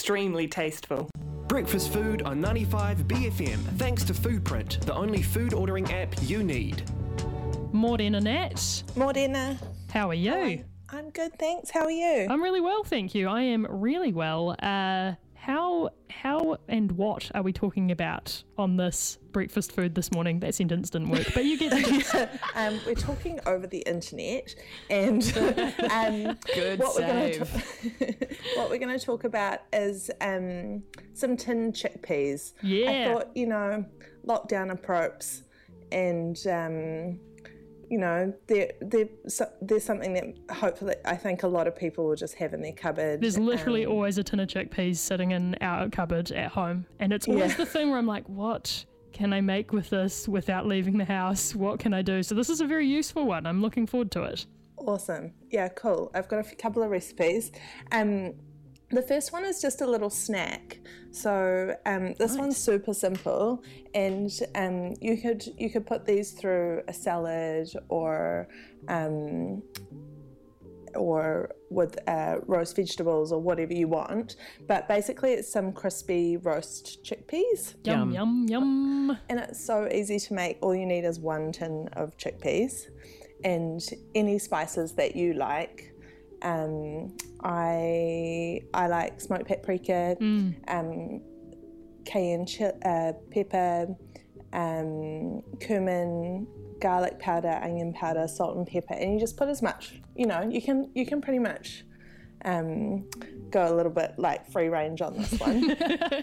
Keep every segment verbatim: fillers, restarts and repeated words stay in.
extremely tasteful. Breakfast food on ninety-five B F M, thanks to Foodprint, the only food ordering app you need. Morena Nat. Morena. How are you? Hello. I'm good, thanks. How are you? I'm really well, thank you. I am really well. Uh, how how and what are we talking about on this breakfast food this morning? That sentence didn't work, but you get the gist. um, we're talking over the internet, and um, Good what save. we're going to what we're going to talk about is um, some tinned chickpeas. Yeah. I thought, you know, lockdown approps, and um, you know, there there so, there's something that hopefully I think a lot of people will just have in their cupboard. There's literally um, always a tin of chickpeas sitting in our cupboard at home, and it's always Yeah. the thing where I'm like, what can I make with this without leaving the house? What can I do? So this is a very useful one. I'm looking forward to it. Awesome. Yeah, cool. I've got a f- couple of recipes. Um, the first one is just a little snack. So um, this one's super simple, and um, you could you could put these through a salad or um, or with uh, roast vegetables or whatever you want. But basically, it's some crispy roast chickpeas. Yum, yum, yum. And it's so easy to make. All you need is one tin of chickpeas and any spices that you like. Um, I I like smoked paprika, Mm. um, cayenne chi- uh, pepper, um, cumin, garlic powder, onion powder, salt and pepper, and you just put as much. You know, you can you can pretty much um, go a little bit like free range on this one.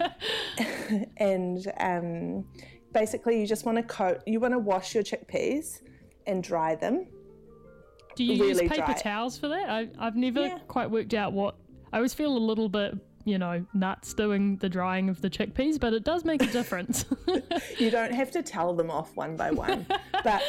And um, basically, you just want to coat. You want to wash your chickpeas and dry them. Do you really use paper dry. towels for that? I, I've never Yeah. quite worked out what. I always feel a little bit, you know, nuts doing the drying of the chickpeas, but it does make a difference. You don't have to tell them off one by one, but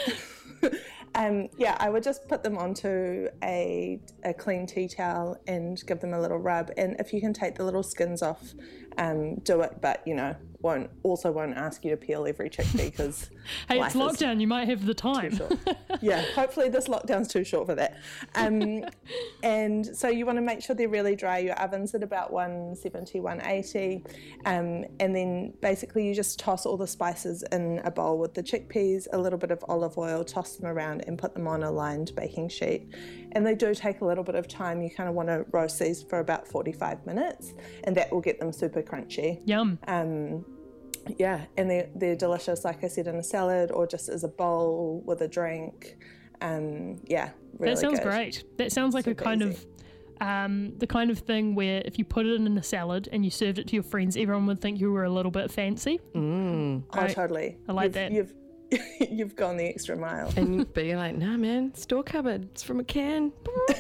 um, yeah, I would just put them onto a, a clean tea towel and give them a little rub. And if you can take the little skins off, um, do it. But you know, won't also won't ask you to peel every chickpea because Hey, it's lockdown. You might have the time. Yeah, hopefully this lockdown's too short for that. Um, and so you want to make sure they're really dry. Your oven's at about one seventy, one eighty. Um, and then basically you just toss all the spices in a bowl with the chickpeas, a little bit of olive oil, toss them around and put them on a lined baking sheet. And they do take a little bit of time. You kind of want to roast these for about forty-five minutes, and that will get them super crunchy. Yum. Um, yeah, and they're, they're delicious, like I said, in a salad or just as a bowl with a drink. Um, yeah, really That sounds good. great. That sounds like Super a kind easy. of um, the kind of thing where if you put it in a salad and you served it to your friends, everyone would think you were a little bit fancy. Mm. Oh, Right. totally. I like you've, that. You've you've gone the extra mile. And but you're like, nah, man, store cupboard. It's from a can.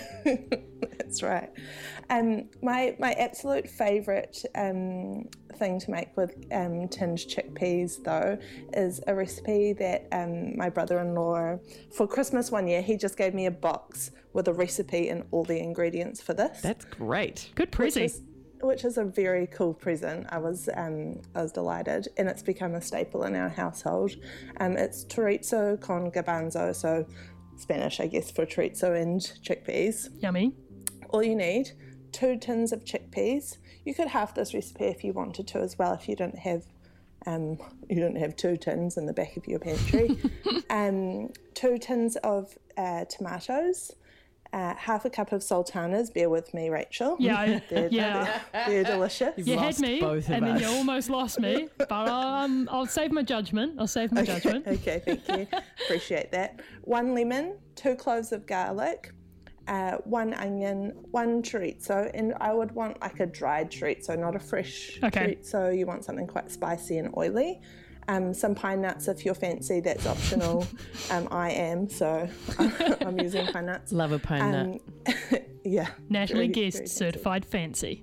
That's right. Um, my my absolute favourite um, thing to make with um, tinned chickpeas, though, is a recipe that um, my brother-in-law, for Christmas one year, he just gave me a box with a recipe and all the ingredients for this. That's great. Good which prezi. is, which is a very cool present. I was um, I was delighted, and it's become a staple in our household. Um, it's chorizo con garbanzo, so Spanish, I guess, for chorizo and chickpeas. Yummy. All you need, two tins of chickpeas. You could half this recipe if you wanted to as well, if you don't have um, you don't have two tins in the back of your pantry. um, two tins of uh, tomatoes. Uh, half a cup of sultanas. Bear with me, Rachel. Yeah, I- they're, yeah. they're, they're delicious. You had lost me, both of and then us. you almost lost me. But um, I'll save my judgment. I'll save my judgment. Okay, thank you. Appreciate that. One lemon, two cloves of garlic, uh, one onion, one chorizo, and I would want like a dried chorizo, not a fresh Okay. chorizo. You want something quite spicy and oily. Um, some pine nuts if you're fancy, that's optional. um, I am, so I'm using pine nuts. Love a pine nut. Um, yeah. Natalie very- Guest, very fancy. certified fancy.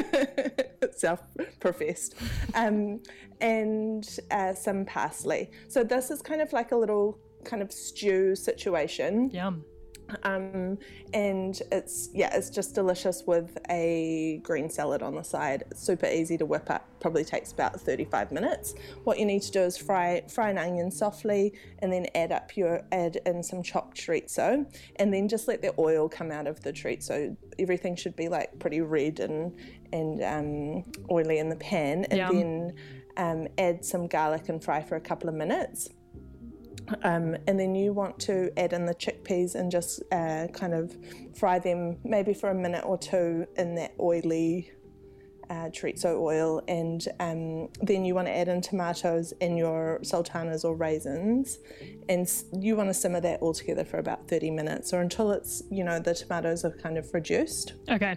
Self-professed. Um, and uh, some parsley. So this is kind of like a little kind of stew situation. Yum. Um, and it's, yeah, it's just delicious with a green salad on the side. It's super easy to whip up, probably takes about thirty-five minutes. What you need to do is fry fry an onion softly and then add up your, add in some chopped chorizo and then just let the oil come out of the chorizo. Everything should be like pretty red and, and um, oily in the pan, and Yum. then um, add some garlic and fry for a couple of minutes. Um, and then you want to add in the chickpeas and just uh, kind of fry them maybe for a minute or two in that oily uh, chorizo oil, and um, then you want to add in tomatoes and your sultanas or raisins, and s- you want to simmer that all together for about thirty minutes or until it's, you know, the tomatoes are kind of reduced. Okay.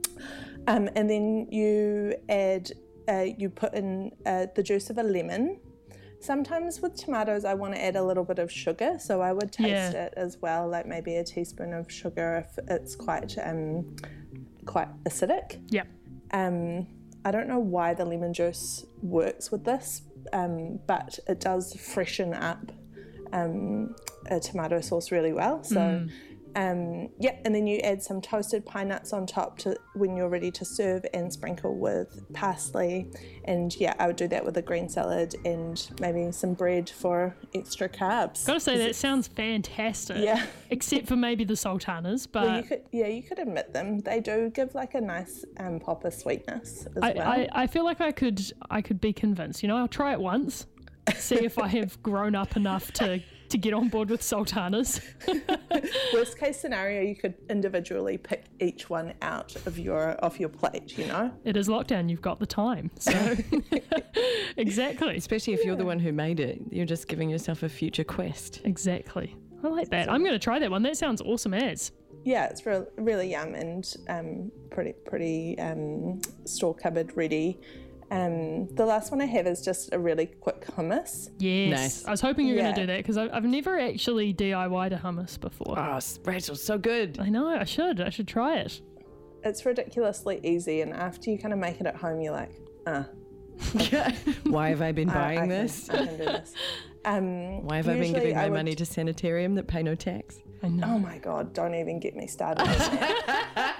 Um, and then you add, uh, you put in uh, the juice of a lemon. Sometimes with tomatoes, I want to add a little bit of sugar, so I would taste Yeah. it as well, like maybe a teaspoon of sugar if it's quite um, quite acidic. Yep. Um, I don't know why the lemon juice works with this, um, but it does freshen up um, a tomato sauce really well. So, Mm. um, yeah, and then you add some toasted pine nuts on top to when you're ready to serve, and sprinkle with parsley. And yeah, I would do that with a green salad and maybe some bread for extra carbs. Gotta say, that sounds fantastic. Yeah. Except for maybe the sultanas, but Well, you could, yeah, you could admit them. They do give like a nice um, pop of sweetness as I, well. I, I feel like I could I could be convinced. You know, I'll try it once, see if I have grown up enough to, to get on board with sultanas. Worst case scenario, you could individually pick each one out of your off your plate, you know? It is lockdown, you've got the time. So exactly. Especially if you're the one who made it. You're just giving yourself a future quest. Exactly. I like that. I'm gonna try that one. That sounds awesome as. Yeah, it's real, really yum and um, pretty pretty um, store cupboard ready. Um, the last one I have is just a really quick hummus. Yes. Nice. I was hoping you were Yeah. gonna do that because I've never actually D I Y'd a hummus before. Oh, Rachel, so good. I know, I should. I should try it. It's ridiculously easy, and after you kind of make it at home, you're like, ah, Why have I been I, buying I can, this? I can do this. Um, Why have I been usually giving my I would- money to Sanitarium that pay no tax? I know. Oh my God! Don't even get me started on that.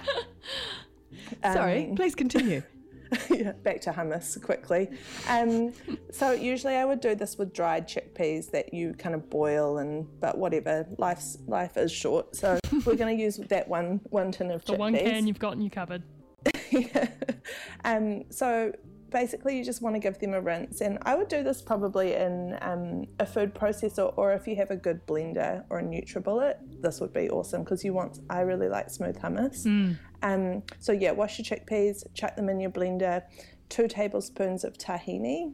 Sorry, Um, please continue. yeah, back to hummus quickly. Um, so usually I would do this with dried chickpeas that you kind of boil, and but whatever, life's life is short. So we're going to use that one one tin of The chickpeas. one can you've got in your cupboard. Yeah. Um, so basically you just want to give them a rinse, and I would do this probably in um, a food processor, or if you have a good blender or a NutriBullet, this would be awesome because you want, I really like smooth hummus. Um, so yeah, wash your chickpeas, chuck them in your blender, two tablespoons of tahini,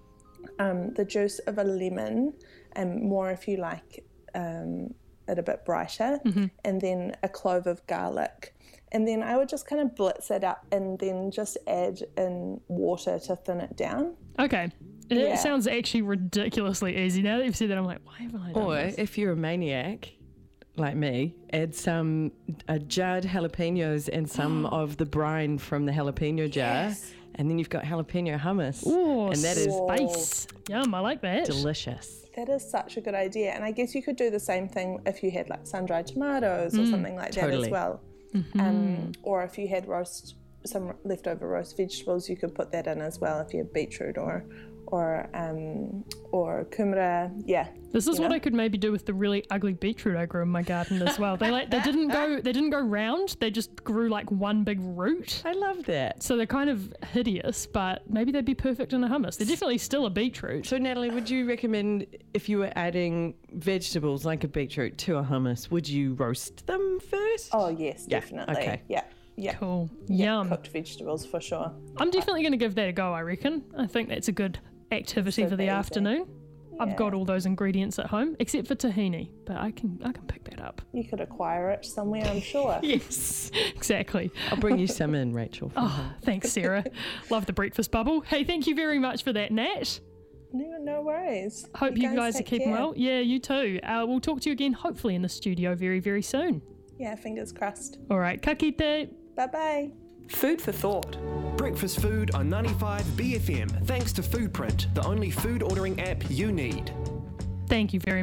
um, the juice of a lemon, and more if you like um, it a bit brighter, and then a clove of garlic. And then I would just kind of blitz it up and then just add in water to thin it down. Okay. It Yeah. sounds actually ridiculously easy. Now that you've said that, I'm like, why haven't I done Or this? if you're a maniac like me, add some uh, jarred jalapenos and some of the brine from the jalapeno jar, Yes. and then you've got jalapeno hummus, Ooh, and that is spice. Yum, I like that. delicious. That is such a good idea. And I guess you could do the same thing if you had like sun-dried tomatoes or something like that totally. as well. Um, or if you had roast, some leftover roast vegetables, you could put that in as well if you had beetroot or or um, or kumara. Yeah. This is you what know? I could maybe do with the really ugly beetroot I grew in my garden as well. They like they didn't go they didn't go round. They just grew like one big root. I love that. So they're kind of hideous, but maybe they'd be perfect in a hummus. They're definitely still a beetroot. So, Natalie, would you recommend if you were adding vegetables like a beetroot to a hummus, would you roast them first? Oh yes, Yeah, definitely. okay. Yeah. Yeah. Cool. Yeah, Yum. cooked vegetables for sure. I'm definitely going to give that a go, I reckon. I think that's a good activity So for the easy. afternoon. I've got Yeah. all those ingredients at home, except for tahini, but I can I can pick that up. You could acquire it somewhere, I'm sure. Yes, exactly. I'll bring you some in, Rachel. from home. Oh, thanks, Sarah. Love the breakfast bubble. Hey, thank you very much for that, Nat. No, no worries. Hope you, guys, are take keeping care. well. Yeah, you too. Uh, we'll talk to you again, hopefully in the studio very, very soon. Yeah, fingers crossed. All right, ka kite. Bye bye. Food for thought. Breakfast food on ninety-five B F M, thanks to Foodprint, the only food ordering app you need. Thank you very much.